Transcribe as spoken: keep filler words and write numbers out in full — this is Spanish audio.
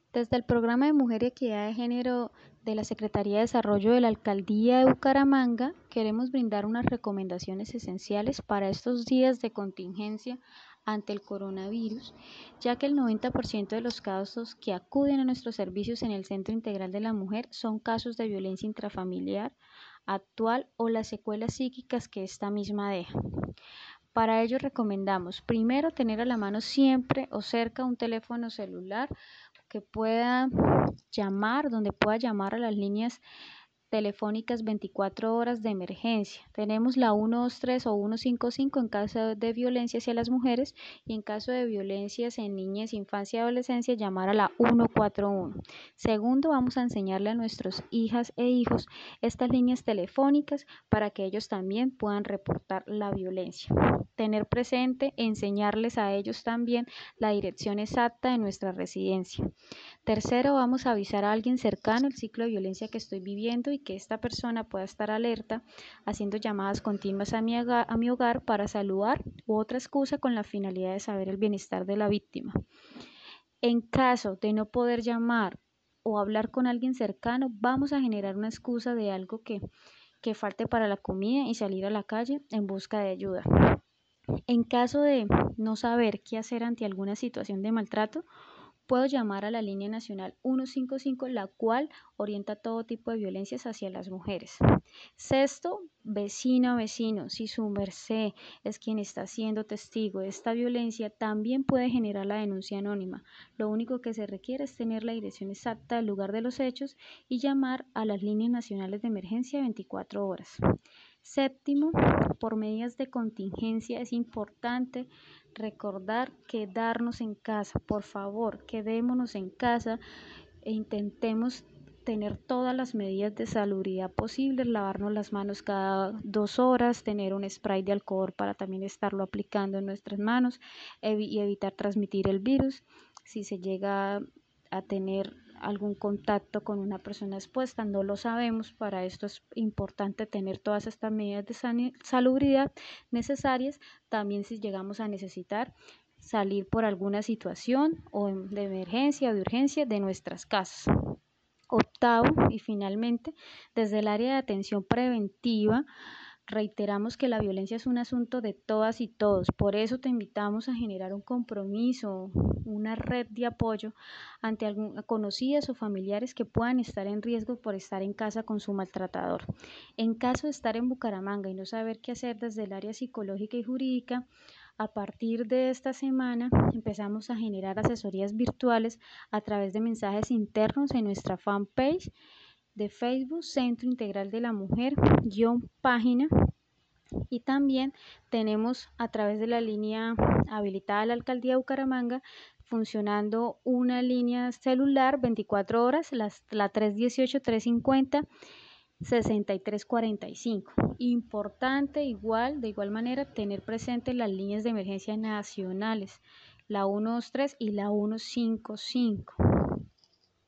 Desde el Programa de Mujer y Equidad de Género de la Secretaría de Desarrollo de la Alcaldía de Bucaramanga, queremos brindar unas recomendaciones esenciales para estos días de contingencia ante el coronavirus, ya que el noventa por ciento de los casos que acuden a nuestros servicios en el Centro Integral de la Mujer son casos de violencia intrafamiliar actual o las secuelas psíquicas que esta misma deja. Para ello recomendamos primero tener a la mano siempre o cerca un teléfono celular que pueda llamar, donde pueda llamar a las líneas telefónicas veinticuatro horas de emergencia. Tenemos la ciento veintitrés o ciento cincuenta y cinco en caso de violencia hacia las mujeres y en caso de violencias en niñez, infancia y adolescencia llamar a la ciento cuarenta y uno. Segundo, vamos a enseñarle a nuestras hijas e hijos estas líneas telefónicas para que ellos también puedan reportar la violencia. Tener presente, enseñarles a ellos también la dirección exacta de nuestra residencia. Tercero, vamos a avisar a alguien cercano el ciclo de violencia que estoy viviendo y que esta persona pueda estar alerta, haciendo llamadas continuas a mi, hogar, a mi hogar para saludar u otra excusa con la finalidad de saber el bienestar de la víctima. En caso de no poder llamar o hablar con alguien cercano, vamos a generar una excusa de algo que, que falte para la comida y salir a la calle en busca de ayuda. En caso de no saber qué hacer ante alguna situación de maltrato, puedo llamar a la línea nacional ciento cincuenta y cinco, la cual orienta todo tipo de violencias hacia las mujeres. Sexto, vecino a vecino, si su merced es quien está siendo testigo de esta violencia, también puede generar la denuncia anónima. Lo único que se requiere es tener la dirección exacta del lugar de los hechos y llamar a las líneas nacionales de emergencia veinticuatro horas. Séptimo, por medidas de contingencia es importante recordar quedarnos en casa. Por favor, quedémonos en casa e intentemos tener todas las medidas de salubridad posibles, lavarnos las manos cada dos horas, tener un spray de alcohol para también estarlo aplicando en nuestras manos ev- y evitar transmitir el virus. Si se llega a tener algún contacto con una persona expuesta, no lo sabemos. Para esto es importante tener todas estas medidas de salubridad necesarias. También si llegamos a necesitar salir por alguna situación o de emergencia o de urgencia de nuestras casas. Octavo y finalmente, desde el área de atención preventiva, reiteramos que la violencia es un asunto de todas y todos. Por eso te invitamos a generar un compromiso, una red de apoyo ante algún, conocidas o familiares que puedan estar en riesgo por estar en casa con su maltratador. En caso de estar en Bucaramanga y no saber qué hacer desde el área psicológica y jurídica, a partir de esta semana empezamos a generar asesorías virtuales a través de mensajes internos en nuestra fanpage de Facebook, Centro Integral de la Mujer, guión página, y también tenemos a través de la línea habilitada de la Alcaldía de Bucaramanga funcionando una línea celular veinticuatro horas, las, la tres dieciocho, tres cincuenta, sesenta y tres cuarenta y cinco. Importante igual, de igual manera, tener presente las líneas de emergencia nacionales, la ciento veintitrés y la ciento cincuenta y cinco.